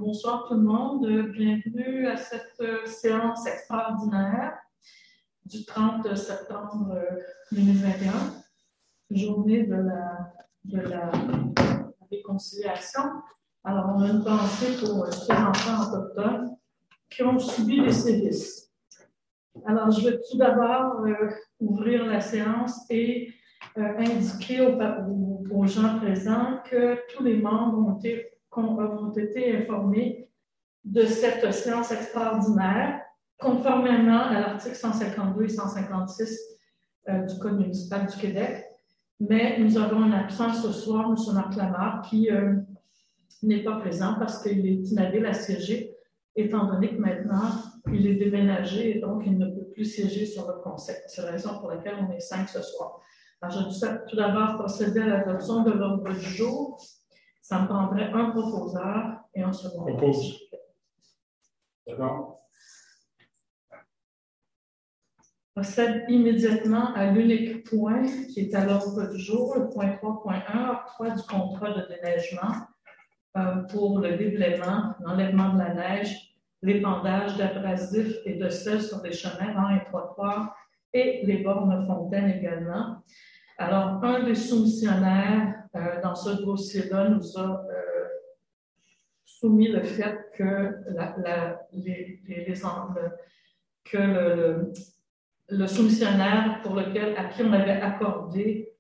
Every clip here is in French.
Bonsoir tout le monde, bienvenue à cette séance extraordinaire du 30 septembre 2021, journée de la réconciliation. Alors, on a une pensée pour ces enfants autochtones qui ont subi les sévices. Alors, je vais tout d'abord ouvrir la séance et indiquer aux gens présents que tous les membres ont été informés de cette séance extraordinaire, conformément à l'article 152 et 156 du Code municipal du Québec. Mais nous avons une absence ce soir, M. Marc Lamarre, qui n'est pas présent parce qu'il est inhabile à siéger, étant donné que maintenant, il est déménagé et donc il ne peut plus siéger sur le conseil. C'est la raison pour laquelle on est 5 ce soir. Alors, je vais tout d'abord procéder à l'adoption de l'ordre du jour. Ça me prendrait un proposeur et un second. Propose. D'accord. Procède immédiatement à l'unique point qui est à l'ordre du jour, le point 3.1, octroi du contrat de déneigement pour le déblaiement, l'enlèvement de la neige, l'épandage d'abrasifs et de sel sur les chemins dans les trottoirs et les bornes fontaines également. Alors, un des soumissionnaires dans ce dossier-là nous a soumis le fait que le soumissionnaire à qui on avait accordé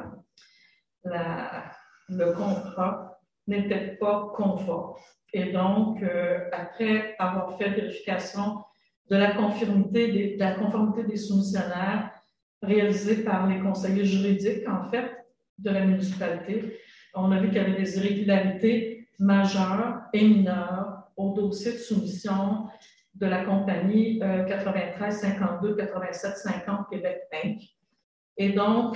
le contrat n'était pas conforme. Et donc, après avoir fait vérification de la conformité des soumissionnaires réalisée par les conseillers juridiques, en fait, de la municipalité, on a vu qu'il y avait des irrégularités majeures et mineures au dossier de soumission de la compagnie 93-52-87-50 Québec Inc. Et donc,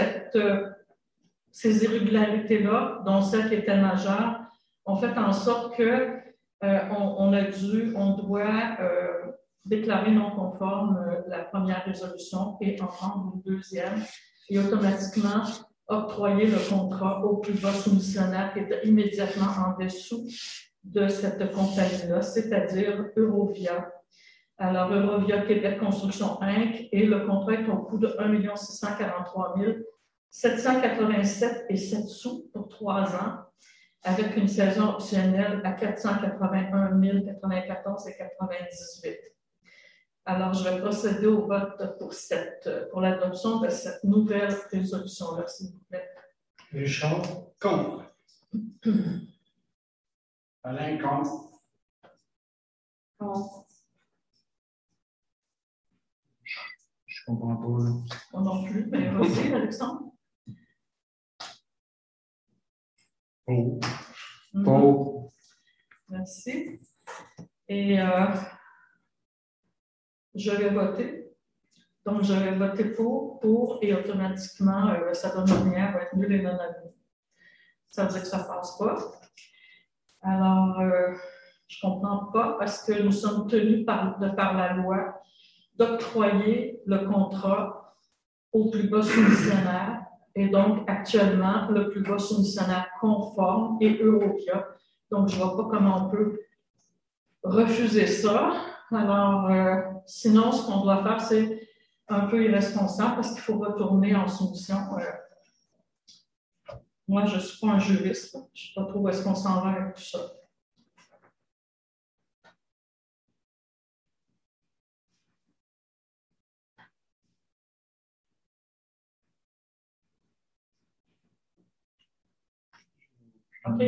ces irrégularités-là, dont celle qui était majeure, ont fait en sorte que on doit déclarer non conforme la première résolution et en prendre une deuxième et automatiquement octroyer le contrat au plus bas soumissionnaire qui était immédiatement en dessous de cette compagnie-là, c'est-à-dire Eurovia. Alors, Eurovia Québec Construction Inc. et le contrat est au coût de 1 643 787 et 7 sous pour 3 ans, avec une saison optionnelle à 481 094 et 98. Alors, je vais procéder au vote pour l'adoption de cette nouvelle résolution-là, s'il vous plaît. Richard, contre. Alain, contre. Contre. Je comprends pas. Là. Moi non plus, mais vas-y, Alexandre. Oh. Oh. Merci. Et je vais voter. Donc, je vais voter pour et automatiquement, ça donne rien, va être nul et non avenu. Ça veut dire que ça ne passe pas. Alors, je ne comprends pas parce que nous sommes tenus par la loi d'octroyer le contrat au plus bas soumissionnaire. Et donc, actuellement, le plus bas soumissionnaire conforme est Eurovia. Donc, je ne vois pas comment on peut refuser ça. Alors, sinon, ce qu'on doit faire, c'est un peu irresponsable parce qu'il faut retourner en soumission. Moi, je ne suis pas un juriste. Je ne sais pas trop où est-ce qu'on s'en va avec tout ça. OK.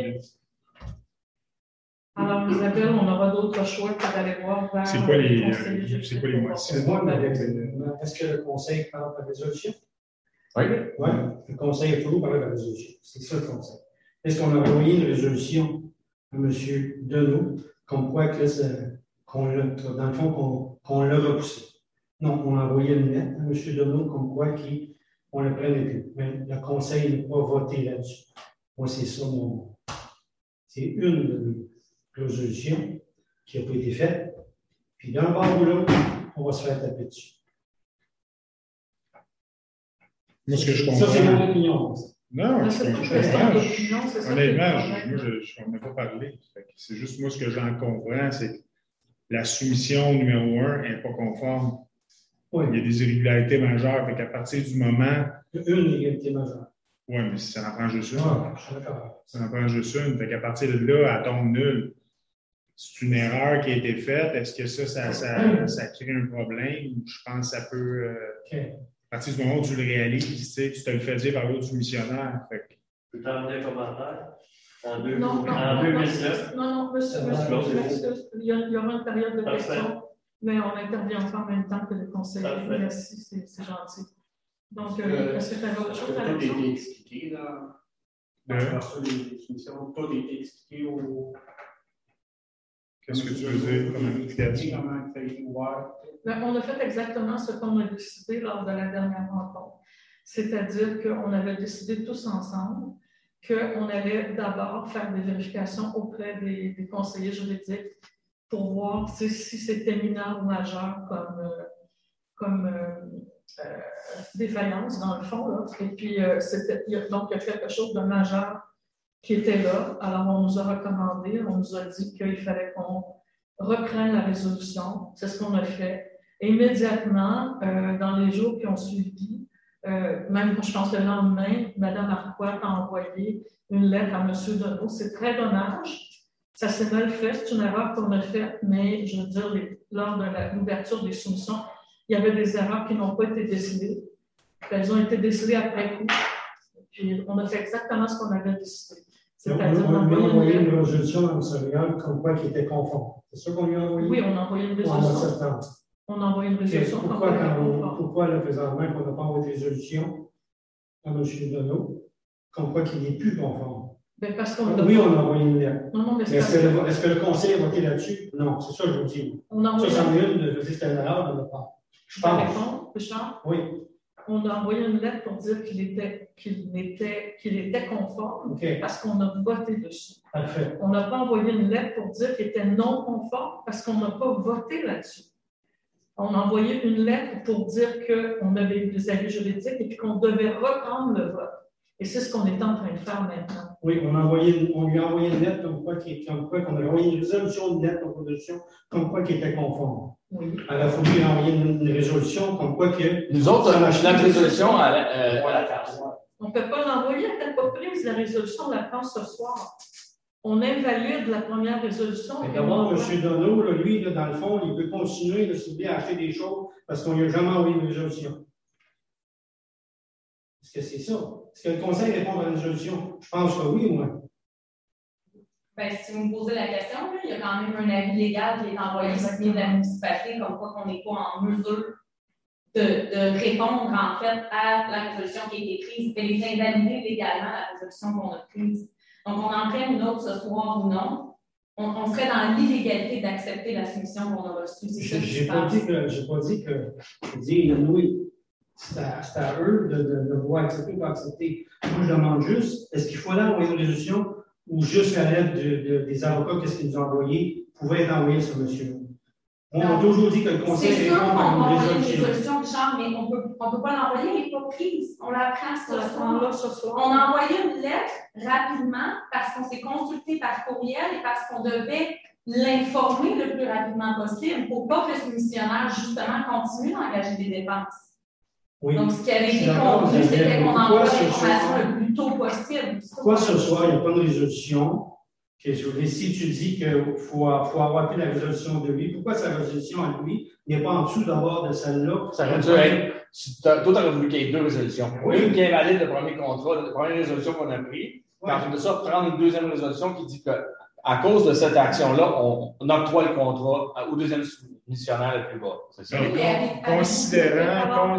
Alors, Isabelle, on aura d'autres choix que d'aller voir vers c'est quoi les mois? C'est moi, mais est-ce que le conseil parle par résolution? Oui. Oui, le conseil a toujours parlé par résolution. C'est ça le conseil. Est-ce qu'on a envoyé une résolution à M. Deneau, comme quoi que dans le fond, qu'on l'a repoussé? Non, on a envoyé une lettre à M. Deneau, comme quoi qu'on le prenait plus. Mais le conseil n'a pas voté là-dessus. Moi, c'est ça c'est une de mes résolutions qui n'a pas été faite. Puis d'un bord ou l'autre, on va se faire taper dessus. Moi, ce que je Ça, c'est comprends. mon opinion. Non, C'est pas une je question comprends. d'opinion, c'est ça qui est le Honnêtement, problème. je n'en ai pas parlé. C'est juste moi ce que j'en comprends, c'est que la soumission numéro 1 n'est pas conforme. Oui, Il y a des irrégularités majeures. Fait qu'à partir du moment. une égalité majeure. Oui, mais ça en prend juste une. Ah, je suis d'accord. Ça en prend juste une. Fait qu'à partir de là, elle tombe nulle. C'est une erreur qui a été faite. Est-ce que ça crée un problème? Je pense que ça peut. OK. À partir du moment où tu le réalises, tu te le fais dire par l'autre soumissionnaire. Fait que. Peux-tu en donner un commentaire? En Non, 2009. non, monsieur, je m'excuse. Il y aura une période de Parfait. questions, mais on intervient en même temps que le conseiller. Parfait. Merci, c'est gentil. Donc, est-ce que tu avais autre chose à Tout a dire? été expliqué dans les soumissions. Tout a été expliqué au. Qu'est-ce que tu veux dire comme explication? Comment ça a été ouvert. On a fait exactement ce qu'on a décidé lors de la dernière rencontre. C'est-à-dire qu'on avait décidé tous ensemble qu'on allait d'abord faire des vérifications auprès des conseillers juridiques pour voir si c'était mineur ou majeur comme défaillance, dans le fond. Là. Et puis, donc, il y a quelque chose de majeur qui était là. Alors, on nous a recommandé, on nous a dit qu'il fallait qu'on reprenne la résolution. C'est ce qu'on a fait. Et immédiatement, dans les jours qui ont suivi, même, je pense, le lendemain, Mme Arquois a envoyé une lettre à M. Deneau. C'est très dommage. Ça s'est mal fait. C'est une erreur qu'on a faite, mais je veux dire, lors de l'ouverture des soumissions, il y avait des erreurs qui n'ont pas été décidées. Elles ont été décidées après coup. Puis, on a fait exactement ce qu'on avait décidé. C'est-à-dire, on lui a envoyé une résolution ministérielle comme quoi qui était conforme. C'est ça qu'on lui a envoyé? Oui, on a envoyé une En résolution. septembre. On a envoyé une résolution. Pourquoi le présentement qu'on n'a pas envoyé de résolution à M. Deneau, comme quoi qu'il n'est plus conforme? Ben parce qu'on oui, on a envoyé une lettre. Non, mais est-ce que le conseil a voté là-dessus? Non, c'est ça que je vous dis. On a envoyé ça, c'en est une de c'était une erreur de notre part. Je peux répondre, Richard? Oui. On a envoyé une lettre pour dire qu'il était conforme parce qu'on a voté dessus. Parfait. On n'a pas envoyé une lettre pour dire qu'il était non conforme parce qu'on n'a pas voté là-dessus. On a envoyé une lettre pour dire qu'on avait des avis juridiques et puis qu'on devait reprendre le vote. Et c'est ce qu'on est en train de faire maintenant. Oui, on lui a envoyé une lettre comme quoi qu'on a envoyé une résolution, une lettre en résolution comme quoi qui était conforme. Oui. Alors, il faut lui envoyer une résolution comme quoi que. Nous autres, notre résolution à la carte. On ne peut pas l'envoyer à telle pas prise, la résolution, on la prend ce soir. On invalide la première résolution. D'abord, M. Deneau, lui, dans le fond, il peut continuer de s'oublier à acheter des choses parce qu'on lui a jamais envoyé une résolution. Est-ce que c'est ça? Est-ce que le conseil répond à la résolution? Je pense que oui, moi. Bien, si vous me posez la question, il y a quand même un avis légal qui est envoyé signé de la municipalité comme quoi qu'on n'est pas en mesure de répondre en fait à la résolution qui a été prise. Elle est invalidée légalement, la résolution qu'on a prise. Donc, on en prenne une autre ce soir ou non. On serait dans l'illégalité d'accepter la soumission qu'on a reçue. Je n'ai pas dit que. Je dis oui. C'est à eux de pouvoir accepter ou pas accepter. Moi, je demande juste, est-ce qu'il faut aller envoyer une résolution ou juste à l'aide des avocats, qu'est-ce qu'ils nous ont envoyé, pouvait être envoyé sur monsieur? On a toujours dit que le conseil répond à une résolution. Richard, mais on peut pas l'envoyer, elle n'est pas prise. On la prend ce soir. On a envoyé une lettre rapidement parce qu'on s'est consulté par courriel et parce qu'on devait l'informer le plus rapidement possible pour pas que le soumissionnaire, justement, continue d'engager des dépenses. Oui. Donc, ce qui avait été convenu, c'était qu'on envoie l'information le plus tôt possible. Pourquoi ce soir, il n'y a pas de résolution? Si tu dis qu'il faut avoir pris la résolution de lui, pourquoi sa résolution à lui n'est pas en dessous d'abord de celle-là? Ça aurait dû être. Toi, tu aurais voulu qu'il y ait deux résolutions. Oui. Une qui invalide le premier contrat, la première résolution qu'on a prise. Oui. Ensuite de ça, prendre une deuxième résolution qui dit qu'à cause de cette action-là, on octroie le contrat au deuxième missionnaire le plus bas. C'est ça. Considérant.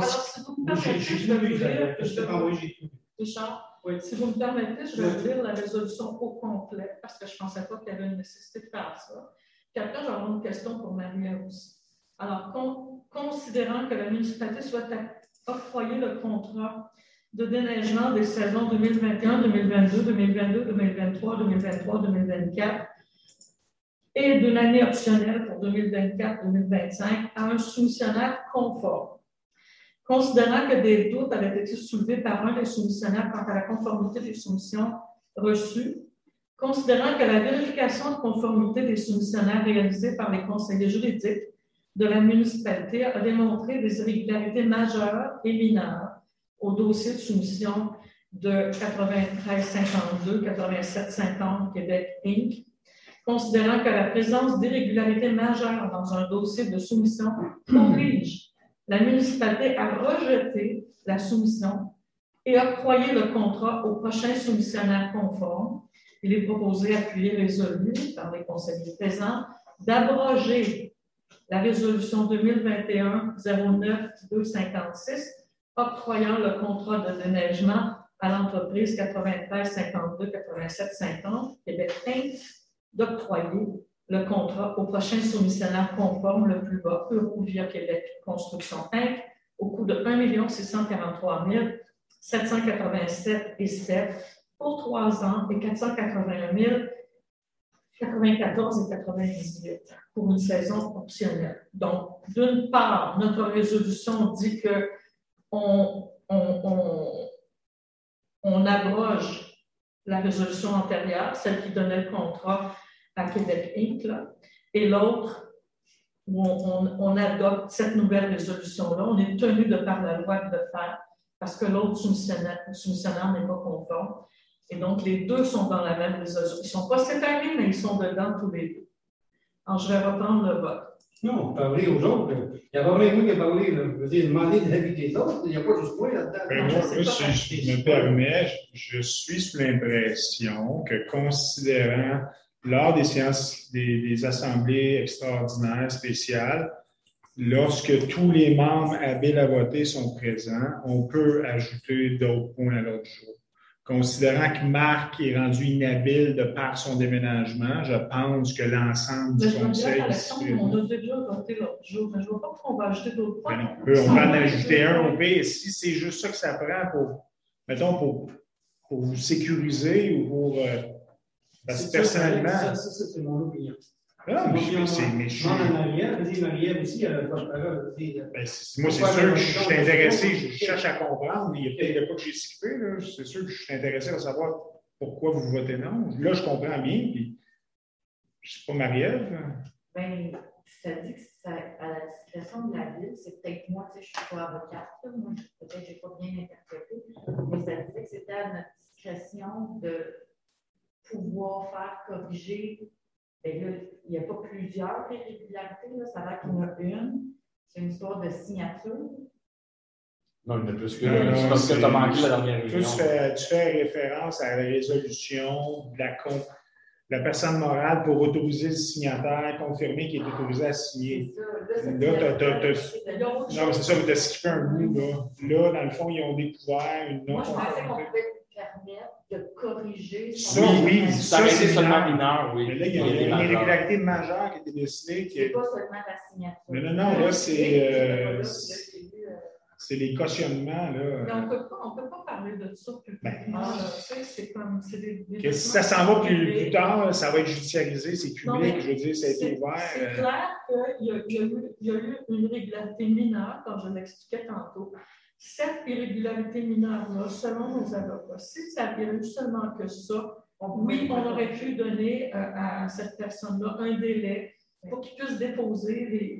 Richard, si vous me permettez, je vais lire la résolution au complet parce que je ne pensais pas qu'il y avait une nécessité de faire ça. Puis après, j'aurai une question pour Maria aussi. Alors, considérant que la municipalité souhaite octroyer le contrat de déneigement des saisons 2021, 2022, 2022, 2023, 2023, 2024 et d'une année optionnelle pour 2024-2025 à un soumissionnaire conforme. Considérant que des doutes avaient été soulevés par un des soumissionnaires quant à la conformité des soumissions reçues, considérant que la vérification de conformité des soumissionnaires réalisée par les conseillers juridiques de la municipalité a démontré des irrégularités majeures et mineures au dossier de soumission de 93-52-87-50 Québec Inc., considérant que la présence d'irrégularités majeures dans un dossier de soumission oblige la municipalité à rejeter la soumission et octroyer le contrat au prochain soumissionnaire conforme. Il est proposé, appuyé, résolu par les conseillers présents, d'abroger la résolution 2021-09-256 octroyant le contrat de déneigement à l'entreprise 93-52-87-50 Québec Inc. d'octroyer le contrat au prochain soumissionnaire conforme le plus bas, Eurovia Québec Construction Inc., au coût de 1 643 787,7 pour 3 ans et 481 094 et 98 pour une saison optionnelle. Donc, d'une part, notre résolution dit que on abroge la résolution antérieure, celle qui donnait le contrat à Québec Inc., là, et l'autre, où on adopte cette nouvelle résolution-là. On est tenu de par la loi de le faire parce que l'autre soumissionnaire n'est pas conforme. Et donc, les deux sont dans la même résolution. Ils ne sont pas séparés, mais ils sont dedans tous les deux. Alors, je vais reprendre le vote. Non, parler aux autres. Il n'y a pas même moi qui a parlé. Je veux dire, demander de l'avis des autres. Il n'y a pas juste moi là-dedans. Moi, si je me permets, je suis sous l'impression que considérant lors des séances des assemblées extraordinaires spéciales, lorsque tous les membres habiles à voter sont présents, on peut ajouter d'autres points à l'autre jour. Considérant que Marc est rendu inhabile de par son déménagement, je pense que l'ensemble du conseil... On a déjà voté l'autre jour, mais je ne vois pas pourquoi on va ajouter d'autres points. On peut en ajouter un au pire. Si c'est juste ça que ça prend pour, mettons, pour vous sécuriser ou pour... parce que personnellement... Ça, c'est mon opinion. Non, mais je suis. Marie-Ève aussi, elle a pas de parole. Moi, c'est sûr que je suis intéressé, je cherche à comprendre. Il y a peut-être de quoi que j'ai skippé, là. C'est sûr que je suis intéressé à savoir pourquoi vous votez non. Là, je comprends bien, puis je ne sais pas, Marie-Ève. Bien, ça dit que c'est à la discrétion de la ville. C'est peut-être moi, tu sais, je ne suis pas avocate, moi, peut-être que je n'ai pas bien interprété, mais ça disait que c'était à notre discrétion de pouvoir faire corriger. Bien là, il n'y a pas plusieurs irrégularités, là, ça va qu'il y en a une. C'est une histoire de signature. Non, il y en a plus que c'est parce que tu as manqué la dernière réunion. Tu fais référence à la résolution de la personne morale pour autoriser le signataire confirmé qui est autorisé à signer. C'est ça. Non, c'est ça, tu as skippé un bout. Là, dans le fond, ils ont découvert une Moi, je pensais qu'on non-conformité. pouvait permettre de corriger. Oui, ça a été seulement mineur, oui. Mais là, il y a une irrégularité majeure qui a été décidée. C'est pas seulement la signature. Non, là, c'est les cautionnements. Là. Mais on peut pas parler de ça publiquement. C'est comme. Si ça s'en va plus tard, ça va être judiciarisé, c'est public, je veux dire, ça a été ouvert. C'est clair qu'il y a eu une irrégularité mineure, comme je l'expliquais tantôt. Cette irrégularité mineure-là, selon nos avocats, si ça avait eu seulement que ça, oui, on aurait pu donner à cette personne-là un délai pour qu'il puisse déposer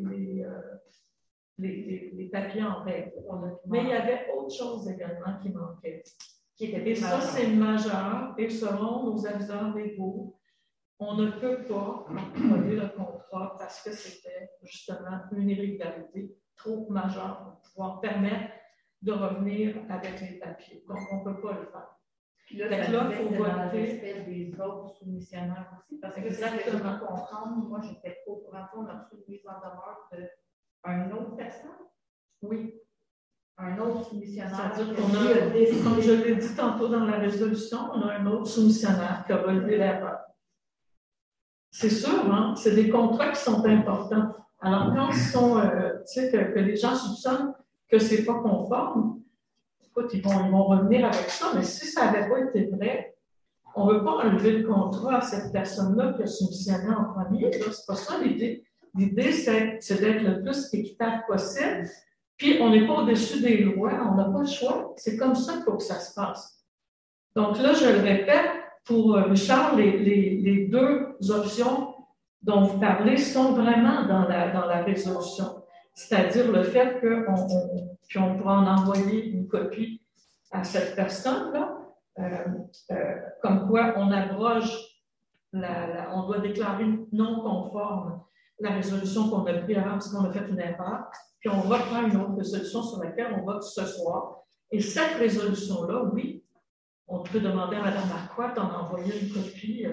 les papiers en règle. Mais il y avait autre chose également qui manquait. Et ça, c'est majeur. Et selon nos aviseurs légaux, on ne peut pas octroyer le contrat parce que c'était justement une irrégularité trop majeure pour pouvoir permettre de revenir avec les papiers. Donc, on ne peut pas le faire. Puis là, il faut voter dans le voter. respect des autres soumissionnaires aussi. Parce que ça, je peux comprendre, moi, je n'étais pas au courant, on a reçu une mise en demeure d'une autre personne. Oui. Un autre soumissionnaire. C'est-à-dire qu'on a, comme je l'ai dit tantôt dans la résolution, on a un autre soumissionnaire qui a relevé l'erreur. C'est sûr, hein? C'est des contrats qui sont importants. Alors, quand ils sont, tu sais, que les gens soupçonnent que ce n'est pas conforme, écoute, ils vont revenir avec ça, mais si ça n'avait pas été vrai, on ne veut pas enlever le contrat à cette personne-là qui a soumissionné en premier. Ce n'est pas ça l'idée. L'idée, c'est d'être le plus équitable possible, Puis, on n'est pas au-dessus des lois, on n'a pas le choix. C'est comme ça qu'il faut que ça se passe. Donc là, je le répète, pour Richard, les deux options dont vous parlez sont vraiment dans la résolution. C'est-à-dire le fait qu'on pourra en envoyer une copie à cette personne-là, comme quoi on abroge, on doit déclarer non conforme la résolution qu'on a prise avant parce qu'on a fait une erreur, puis on reprend une autre résolution sur laquelle on vote ce soir. Et cette résolution-là, oui, on peut demander à Mme Marquardt d'en envoyer une copie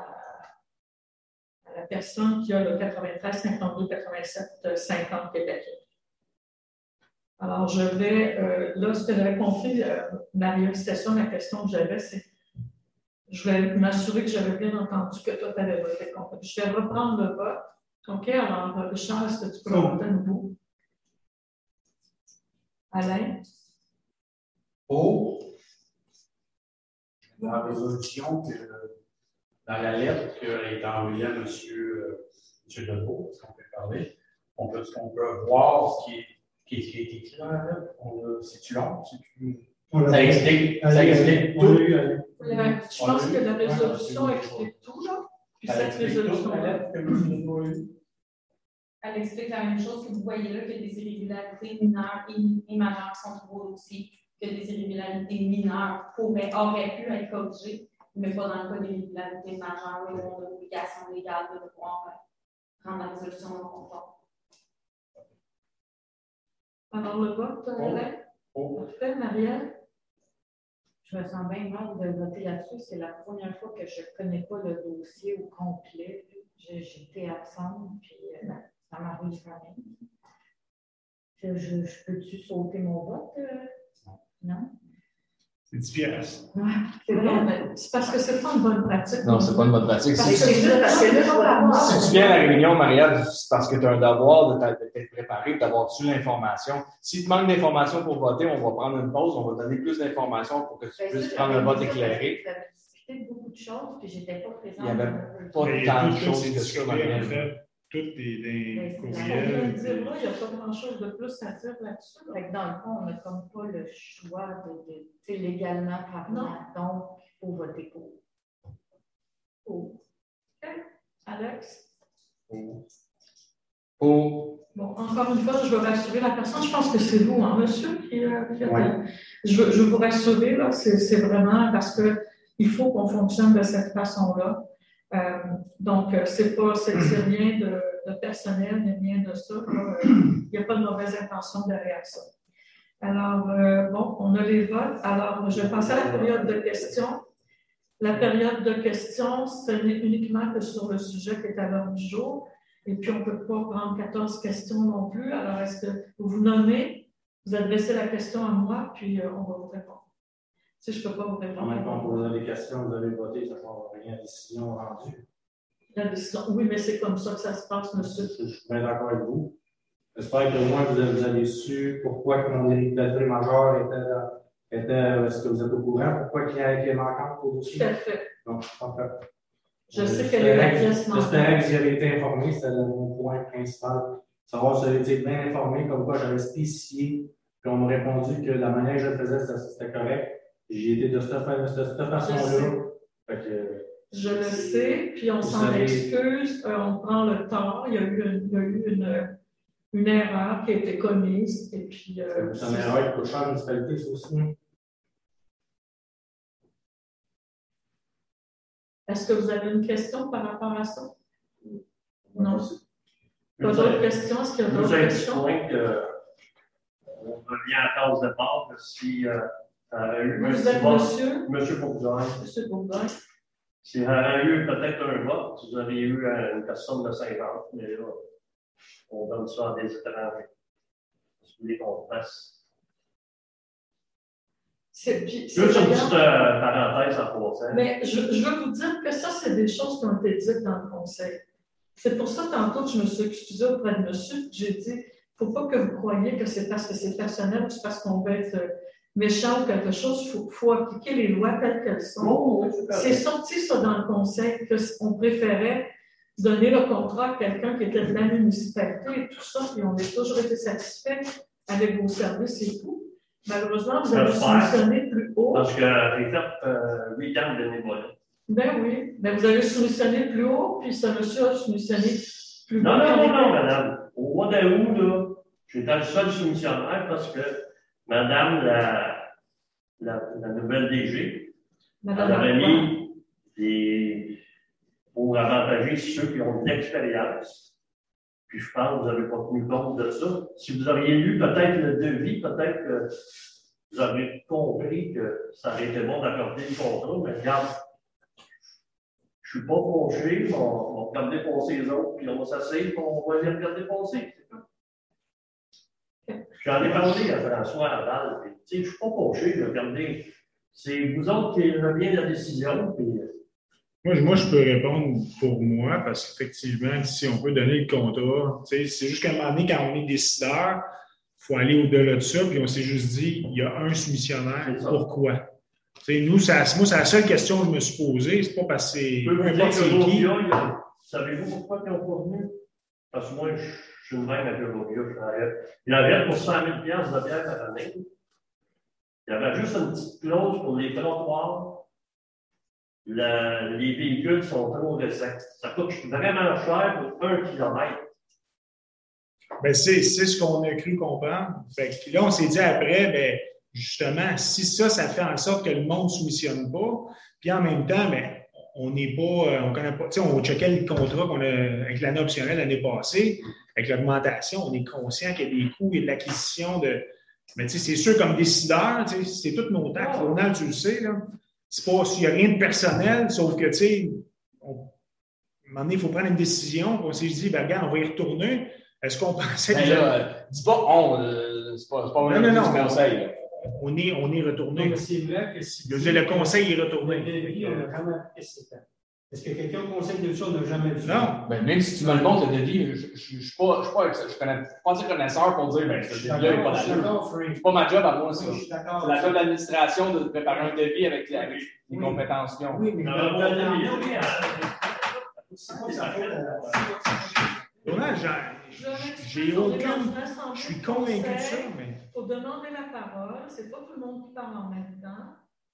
à la personne qui a le 93 52 87 50 Québec. Alors, je vais, là, ce que j'avais compris, Maria, c'était ça la question que j'avais, c'est je vais m'assurer que j'avais bien entendu que toi, tu avais voté contre. Je vais reprendre le vote. OK, alors, Richard, est-ce que tu peux voter à nouveau? Alain? Pour la résolution, dans la lettre qui a été envoyée à M. Deneau, est-ce qu'on peut parler? On peut voir ce qui est écrit dans la lettre. C'est-tu long? Ça explique tout. Je pense que la résolution explique tout, là. Puis cette résolution-là. Elle explique la même chose que vous voyez là, que des irrégularités mineures et majeures qui sont trouvées aussi, que des irrégularités mineures auraient pu être corrigées, mais pas dans le cas des irrégularités majeures où on a l'obligation légale de pouvoir rendre la résolution non conforme. Alors, le vote, parfait, Marielle? Je me sens bien mal de voter là-dessus. C'est la première fois que je ne connais pas le dossier au complet. J'étais absente, puis ça m'arrive quand même. Je peux-tu sauter mon vote? Non? C'est 10 piastres. Ouais, c'est vrai. Non, c'est parce que c'est pas une bonne pratique. Non, c'est pas une bonne pratique. Si tu viens à la réunion, Marielle, c'est parce que tu as un devoir d'être préparé, d'avoir su l'information. Si tu manques d'informations pour voter, on va prendre une pause, on va donner plus d'informations pour que tu puisses prendre un vote éclairé. Vous avez discuté de beaucoup de choses, puis je n'étais pas présente. Il n'y avait pas tant de choses que ça, Marielle. Tout est Il courriel. n'y a pas grand-chose de plus à dire là-dessus. Fait que dans le fond, on n'a comme pas le choix de légalement parlant. Donc, il faut voter pour. OK. Alex? Pour. Bon, encore une fois, je veux rassurer la personne. Je pense que c'est vous, hein, monsieur, qui je veux vous rassurer, là, c'est vraiment parce qu'il faut qu'on fonctionne de cette façon-là. Donc, c'est rien de personnel, ni rien de ça. Il n'y a pas de mauvaise intention derrière ça. Alors, bon, on a les votes. Alors, je vais passer à la période de questions. La période de questions, ce n'est uniquement que sur le sujet qui est à l'ordre du jour. Et puis, on ne peut pas prendre 14 questions non plus. Alors, est-ce que vous vous nommez, vous adressez la question à moi, puis on va vous répondre. Si je ne peux pas vous répondre. Quand on pose des questions, vous avez voté, ça ne sera rien de décision rendue. La décision, oui, mais c'est comme ça que ça se passe, monsieur. Je suis bien d'accord avec vous. J'espère que au moins vous avez su pourquoi mon irrégularité majeure était est-ce que vous êtes au courant? Pourquoi il y a manquante au dossier? Tout à fait. Donc, je sais quelle est la pièce manquante. J'espérais que vous avez été informé, c'était mon point principal. Savoir si vous avez été bien informé, comme quoi j'avais spécifié, puis on m'a répondu que la manière que je le faisais, c'était correct. J'ai été de cette façon-là. Je le sais, puis on s'en excuse, on prend le temps. Il y a eu une erreur qui a été commise. Et puis, c'est une erreur qui peut changer la municipalité, ça aussi. Est-ce que vous avez une question par rapport à ça? Non. Pas d'autres questions? Est-ce qu'il y a d'autres questions? On revient à la case de départ. Si vous êtes Monsieur Bourgogne. Monsieur Bourgogne. S'il y avait eu peut-être un vote, vous auriez eu une personne de 50, mais là, on donne ça à des étrangers. Si vous voulez qu'on fasse. Juste une petite parenthèse à passer. Mais je veux vous dire que ça, c'est des choses qui ont été dites dans le conseil. C'est pour ça, tantôt, que je me suis excusée auprès de monsieur. J'ai dit, il ne faut pas que vous croyiez que c'est parce que c'est personnel ou c'est parce qu'on veut être méchant ou quelque chose. Il faut appliquer les lois telles qu'elles sont. C'est sorti, ça, dans le conseil, qu'on préférait donner le contrat à quelqu'un qui était de la municipalité et tout ça, puis on a toujours été satisfait. avec vos services et tout. Malheureusement, vous avez soumissionné plus haut. Parce que j'ai fait 8 ans de bénévolat. Ben oui. Ben, vous avez soumissionné plus haut, puis ce monsieur a soumissionné plus Non, bas. non, madame. Au mois d'août, là, j'étais le seul soumissionnaire parce que madame, la nouvelle DG, elle avait mis pour avantager ceux qui ont de l'expérience. Puis je pense que vous n'avez pas tenu compte de ça. Si vous auriez lu peut-être le devis, peut-être que vous auriez compris que ça aurait été bon d'accorder le contrat, mais regarde, je ne suis pas fauché, on va regarder passer les autres, puis on va s'asseoir, puis on va les regarder passer. J'en ai parlé à François Laval, puis tu sais, je ne suis pas fauché, regardez, c'est vous autres qui avez bien la décision, puis. Moi, je peux répondre pour moi, parce qu'effectivement, si on peut donner le contrat, c'est juste qu'à un moment donné, quand on est décideur, il faut aller au-delà de ça, puis on s'est juste dit, il y a un soumissionnaire, pourquoi? Nous, c'est la seule question que je me suis posée, c'est pas parce que c'est. Peu importe c'est qui. Savez-vous pourquoi ils n'ont pas venu? Parce que moi, je suis le même avec Eurovia. Il y avait pour 100 000 $ de bière par année. Il y avait juste une petite clause pour les trottoirs. Les véhicules sont trop récents. Ça coûte vraiment cher pour 1 kilomètre. Ben, c'est ce qu'on a cru comprendre. Puis là, on s'est dit après, ben, justement, si ça fait en sorte que le monde ne soumissionne pas, puis en même temps, ben, on n'est pas, on connaît pas, on checkait le contrat qu'on a avec l'année optionnelle l'année passée, avec l'augmentation, on est conscient qu'il y a des coûts et de l'acquisition de. Mais c'est sûr, comme décideur, c'est toutes nos taxes. Ronald, tu le sais, là. C'est pas s'il n'y a rien de personnel, sauf que, à un moment donné, il faut prendre une décision. On s'est dit, ben, regarde, on va y retourner. Est-ce qu'on pensait que. Dis pas on, c'est pas un conseil. On est retourné. C'est vrai que si. Le conseil est retourné. On a quand même appliqué 7 ans. Est-ce que quelqu'un au conseil de ça, on n'a jamais vu? Non. Ben, même si tu me le montres, le devis, je ne suis pas connaisseur pour dire, ben, ce devis-là n'est pas d'allure. C'est pas ma job à moi, ça. C'est la job de l'administration de préparer un devis avec les compétences qu'ils ont. Oui, mais j'ai aucun. Je suis convaincu de ça, mais. Il faut demander la parole. C'est pas tout le monde qui parle en même temps.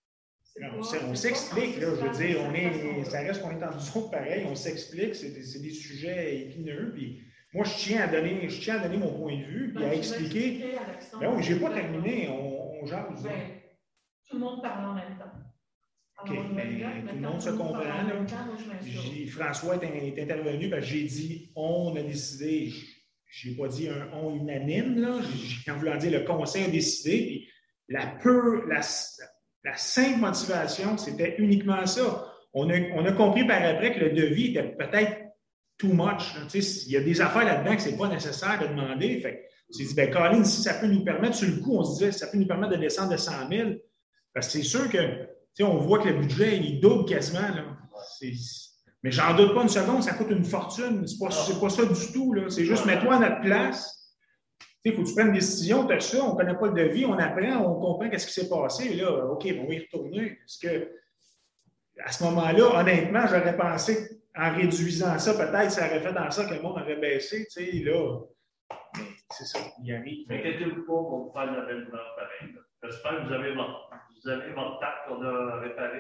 On s'explique, là, je veux dire, ça reste qu'on est en discours pareil, on s'explique, c'est des sujets épineux, puis moi, je tiens à donner mon point de vue, puis à expliquer. Ben oui, je n'ai pas terminé, on jase. Tout le monde parle en même temps. OK, mais tout le monde se comprend, là. François est intervenu, parce que j'ai dit, on a décidé, je n'ai pas dit un on unanime, là, j'ai voulu dire le conseil a décidé, puis la simple motivation, c'était uniquement ça. On a compris par après que le devis était peut-être too much. Il y a des affaires là-dedans que ce n'est pas nécessaire de demander. Fait on s'est dit, ben, Colin, si ça peut nous permettre, sur le coup, on se disait, ça peut nous permettre de descendre de 100 000. Parce que c'est sûr que, on voit que le budget, il double quasiment. Là. Mais j'en doute pas une seconde, ça coûte une fortune. C'est pas ça du tout. Là. C'est juste, mets-toi à notre place. Il faut que tu prennes une décision, tu as ça, on ne connaît pas le devis, on apprend, on comprend qu'est-ce qui s'est passé. Et là, OK, on va y retourner. Parce que, à ce moment-là, honnêtement, j'aurais pensé, en réduisant ça, peut-être ça aurait fait en sorte que le monde aurait baissé. Là, mais c'est ça, il arrive. Inquiétez-vous pas pour vous faire de la belle humeur pareil. J'espère que vous avez votre tac qu'on a réparé.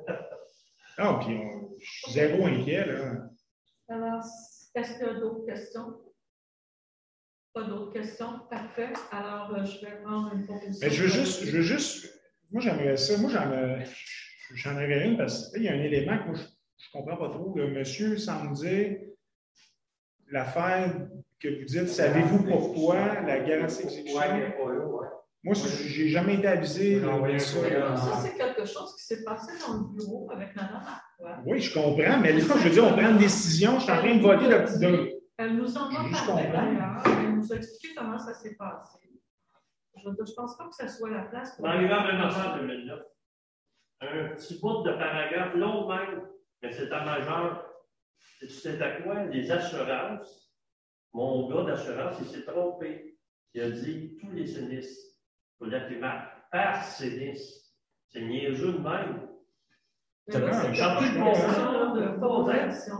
Ah, puis je suis zéro inquiet. Là. Alors, est-ce qu'il y a d'autres questions? Pas d'autres questions? Parfait. Alors, je vais prendre une proposition. Mais je veux juste. Moi, j'aimerais ça. Moi, j'en avais une parce qu'il y a un élément que moi, je ne comprends pas trop. Le monsieur semble dire l'affaire que vous dites, savez-vous pourquoi la garantie d'exécution? Moi, je n'ai jamais été avisé de ça. Ça, c'est quelque chose qui s'est passé dans le bureau avec Mme Artois. Oui, je comprends, mais là, je veux dire, on prend une décision, je suis en train de voter de. Elle nous en a parlé d'ailleurs. Elle nous a expliqué comment ça s'est passé. Je ne pense pas que ce soit la place pour. Dans les en 2009, un petit bout de paragraphe long même, mais c'est à majeur. Tu sais à quoi? Les assurances. Mon gars d'assurance, il s'est trompé. Il a dit tous les sinistres. Il faut l'appeler par sinistre. C'est niaiseux de même. C'est une question de conversion.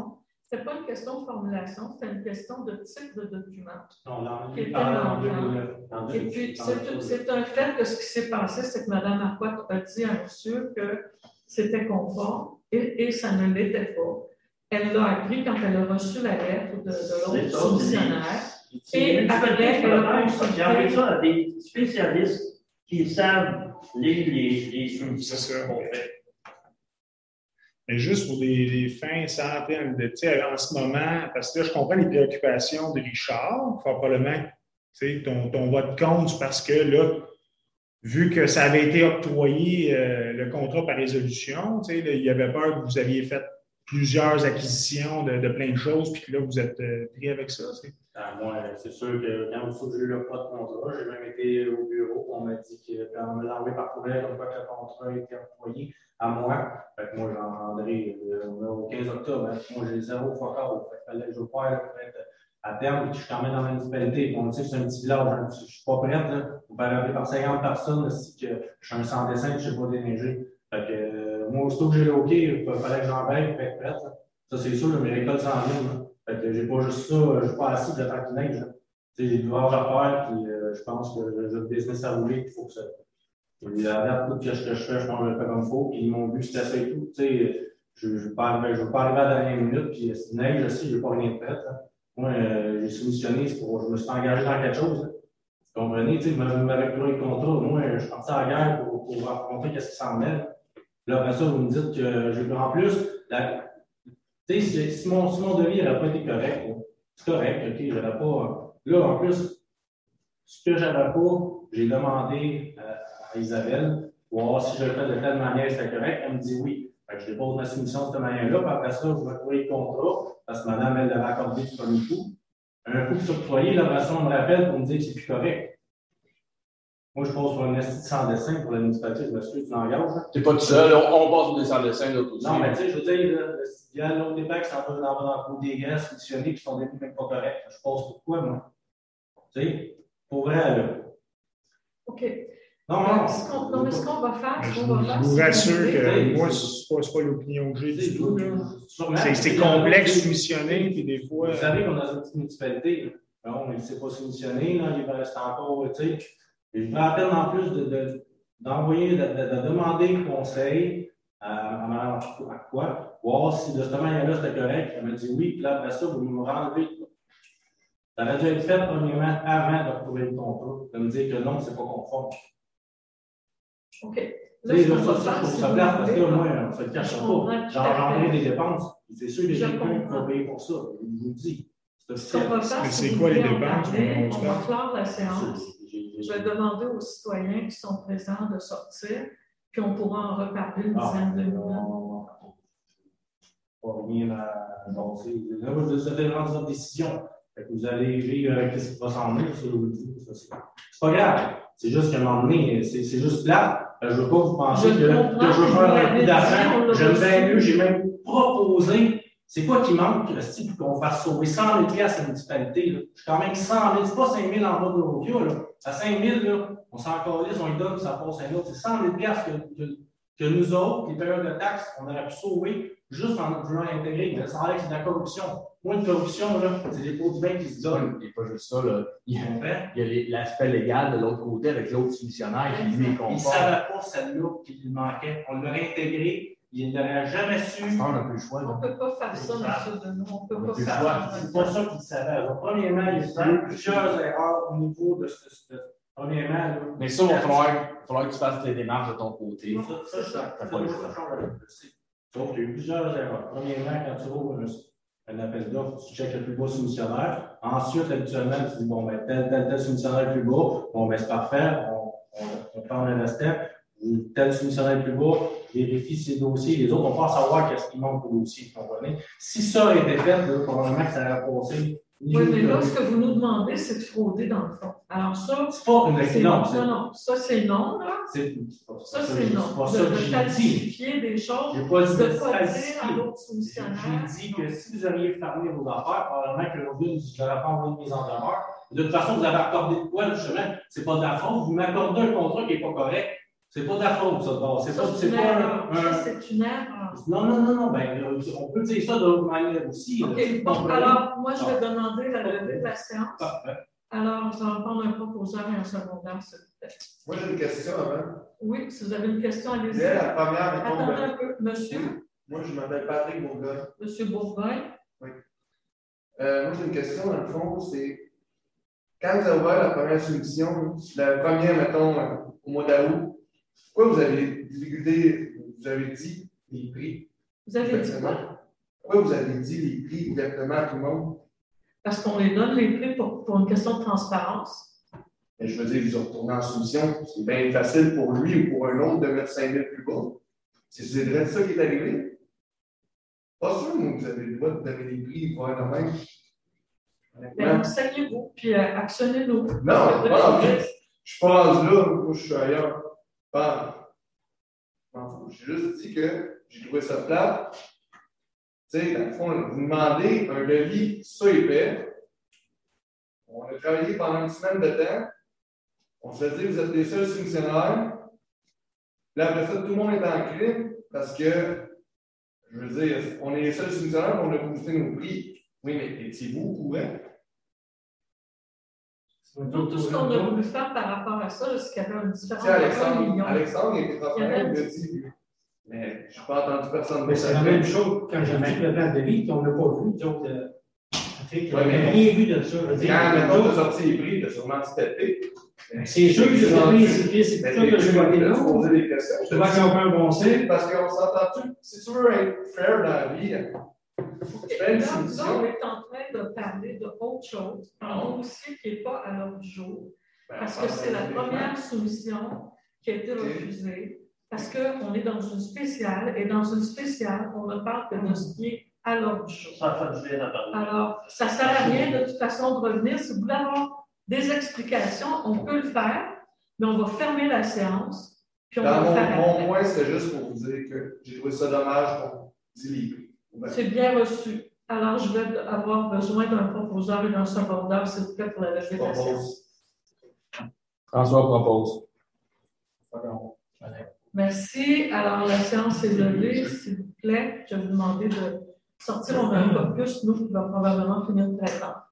C'était pas une question de formulation, c'était une question de type de document. Non, là, Qui était en manquant. Et puis, c'est un fait que ce qui s'est passé, c'est que Mme Marcotte a dit à monsieur que c'était conforme et ça ne l'était pas. Elle l'a appris quand elle a reçu la lettre de l'autre soumissionnaire. Et après, elle a consulté. J'ai ça à des spécialistes qui savent lire les soumissions qu'on fait. Mais juste pour des fins centaines de tirs en ce moment, parce que là, je comprends les préoccupations de Richard, probablement, ton vote contre, parce que là, vu que ça avait été octroyé, le contrat par résolution, il y avait peur que vous aviez fait plusieurs acquisitions de plein de choses, puis que là, vous êtes pris avec ça. Moi, c'est sûr que quand j'ai eu le pas de contrat, j'ai même été au bureau, on m'a dit qu'on me l'a envoyé par courriel, comme quoi que le contrat a été employé à moi. Fait que moi, Jean-André, au 15 octobre, moi, j'ai 0 focal. Fait que fallait que je parte à terme, puis je suis quand même dans la municipalité. On dit que c'est un petit village, je ne suis pas prête. Là. Vous pouvez appeler par 50 personnes si que je suis un sans dessin, que je ne sais pas déneiger. Fait que moi, aussitôt que j'ai le OK, il fallait que j'emballe pour être prête. Là. Ça, c'est sûr, mais l'école s'en vient. Fait que j'ai pas juste ça, je suis pas assis de temps qu'il neige. J'ai du voir à faire, puis je pense que le business à rouler, il faut que ça. Et la date, tout ce que je fais, je pense que je le fais comme il faut. Puis mon but, c'était ça et tout. Je ne veux pas arriver à la dernière minute, puis si neige aussi, je ne veux pas rien de prêt. Moi, j'ai soumissionné, je me suis engagé dans quelque chose. Là. Vous comprenez? Même avec le contrat, moi, je suis parti à la guerre pour raconter qu'est-ce qui s'en mêle. Là, après ça, vous me dites que j'ai en plus. Si mon devis n'aurait pas été correct, c'est correct, OK, j'aurais pas. Là, en plus, ce que j'avais pas, j'ai demandé à Isabelle pour voir si je le fais de telle manière, c'était correct. Elle me dit oui. Fait que je dépose ma soumission de cette manière-là, puis après ça, je vais trouver le contrat, parce que madame, elle l'avait accordé du premier coup. Un coup surcroyé, là, on me rappelle pour me dire que c'est plus correct. Moi, je pose pour un institut sans dessin pour la municipalité, je me suis dit, tu l'engages. Tu n'es pas tout seul, on passe pour des sans dessin de l'autre côté. Non, mais tu sais, je veux dire, il y a l'autre débat qui s'en va dans le coup des gars soumissionnés qui sont des même pas corrects. Je pose pourquoi, moi? Tu sais, pour vrai, là. OK. Non, mais ce qu'on va faire, je vous rassure que moi, ce n'est pas l'opinion que j'ai du tout. C'est complexe soumissionner, puis des fois. Vous savez qu'on est dans une petite municipalité. On ne s'est pas soumissionné, là, il va rester encore, tu sais. Je voudrais à peine en plus d'envoyer, de demander conseil à Mme quoi, voir si de cette manière-là c'était correct. Elle m'a dit oui, puis là, après ça, vous me renlevez. Ça aurait dû être fait premièrement avant de retrouver le contrat, de me dire que non, c'est pas conforme. OK. Là, ça, je trouve ça plate parce que moi, on ne se le cache pas. J'ai engendré des dépenses. C'est sûr que j'ai quelqu'un qui va payer pour ça. Je vous le dis. C'est quoi les dépenses? On va clore la séance. Je vais demander aux citoyens qui sont présents de sortir, puis on pourra en reparler une dizaine de minutes. Pas rien à annoncer. Là, vous avez rendu votre décision. Vous allez vivre avec ce qui va s'en venir, ça, je vous le dis. C'est pas grave. C'est juste qu'à un moment donné, c'est juste plate. Je ne veux pas vous penser que je veux faire un coup d'argent. Je vais mieux, j'ai même proposé. C'est quoi qui manque pour qu'on fasse sauver 100 000 à la municipalité? Là. Je suis quand même 100 000, c'est pas 5 000 en bas de l'Eurovia. À 5 000, là, on s'en calisse, on lui donne, ça passe un autre. C'est 100 000 que nous autres, les payeurs de taxes, on aurait pu sauver juste en voulant intégrer. Mais ça enlève c'est de la corruption. Moi, une corruption, là, c'est des pots de vin qui se donnent. Il n'y a pas juste ça. Là. Il y a l'aspect légal de l'autre côté avec l'autre soumissionnaire qui lui est conforme. Il ne savait pas celle-là qu'il lui manquait. On l'aurait intégré. Il n'aurait jamais su. On n'a plus le choix. On ne peut pas faire ça, M. Deneau. On ne peut pas faire ça. C'est pas ça qu'il savait. Alors, premièrement, il y a eu plusieurs erreurs au niveau de ce. Premièrement, mais ça, il va falloir que tu fasses les démarches de ton côté. Ça, pas le choix. Donc, il y a eu plusieurs erreurs. Premièrement, quand tu ouvres un appel d'offres, tu checkes le plus bas soumissionnaire. Ensuite, habituellement, tu dis, bon, ben, tel soumissionnaire plus bas. Bon, ben, c'est parfait. On prend un restant. Tel soumissionnaire plus bas, vérifie ses dossiers. Les autres, on va savoir qu'est-ce qui manque au dossier. Si ça a été fait, là, probablement que ça aurait passé. Oui, mais là, ce que vous nous demandez, c'est de frauder dans le fond. Alors, ça, c'est pas une non. Ça, c'est non, là. Ça, c'est non. De falsifier des choses, de ne pas dire à l'autre soumissionnaire. J'ai dit que si vous auriez fermé vos affaires, probablement que l'autre, je n'aurais pas envoyé de mise en demeure. De toute façon, vous avez accordé de quoi, justement? C'est pas de la faute. Vous m'accordez un contrat qui n'est pas correct. C'est pas de la faute, ça, d'abord. C'est pas, c'est une erreur. Ça, c'est une erreur. Non. Ben, on peut dire ça d'autre manière aussi. OK. Bon, alors, moi, je vais demander la levée de la séance. Parfait. Alors, nous allons prendre un proposeur et un secondaire, s'il vous plaît. Moi, j'ai une question avant. Oui, si vous avez une question, allez-y. La première, attendez un peu, monsieur. Moi, je m'appelle Patrick Bourgogne. Monsieur Bourgogne. Oui. Moi, j'ai une question, dans le fond, c'est quand vous avez ouvert la première soumission, la première, mettons, au mois d'août, pourquoi vous avez divulgué, vous avez dit les prix? Vous avez dit quoi? Pourquoi vous avez dit les prix exactement à tout le monde? Parce qu'on les donne les prix pour une question de transparence. Et je veux dire, vous retournez en soumission, c'est bien facile pour lui ou pour un autre de mettre 5 000 plus bas. C'est ça qui est arrivé? Pas sûr, moi, vous avez le droit de donner les prix, voir le même. Ben, saignez-vous, puis actionnez-nous. Non, je pense là, moi je suis ailleurs. J'ai juste dit que j'ai trouvé ça plate. Tu sais, dans le fond, vous demandez un devis ça épais. On a travaillé pendant une semaine de temps. On se dit, vous êtes les seuls soumissionnaires. Là, après ça, tout le monde est en crime parce que, je veux dire, on est les seuls soumissionnaires, on a boosté nos prix. Oui, mais étiez-vous au courant? Nous, tout ce qu'on a voulu faire par rapport à ça, c'est qu'il y avait une différence de 1 million. Alexandre, il était transparent, il m'a dit, mais je n'ai pas entendu personne. Mais c'est la même chose quand j'ai vu le plan de vie, qu'on n'a pas vu, donc, on n'a rien vu de ça. Quand maintenant tu as sorti les prix, tu as sûrement dit c'est sûr que c'est principé, c'est pour ça que je vais poser des questions. Je ne sais pas qu'on un bon sens. Parce qu'on s'entend-tu, si tu veux être fair dans la vie, tu fais une soumission. On est en train de parler d'autre chose, un dossier qui n'est pas à l'ordre du jour, parce que c'est la première soumission qui a été refusée, parce qu'on est dans une spéciale, et dans une spéciale, on ne parle que de ce qui est à l'ordre du jour. Alors, ça ne sert à rien de toute façon de revenir. Si vous voulez avoir des explications, on peut le faire, mais on va fermer la séance. Puis on va le faire. Mon point, c'est juste pour vous dire que j'ai trouvé ça dommage qu'on dise les prix. C'est bien reçu. Alors, je vais avoir besoin d'un proposeur et d'un secondaire, s'il vous plaît, pour la levée de la séance. François propose. Merci. Alors, la séance est levée. S'il vous plaît, je vais vous demander de sortir. On a un caucus, nous, qui va probablement finir très tard.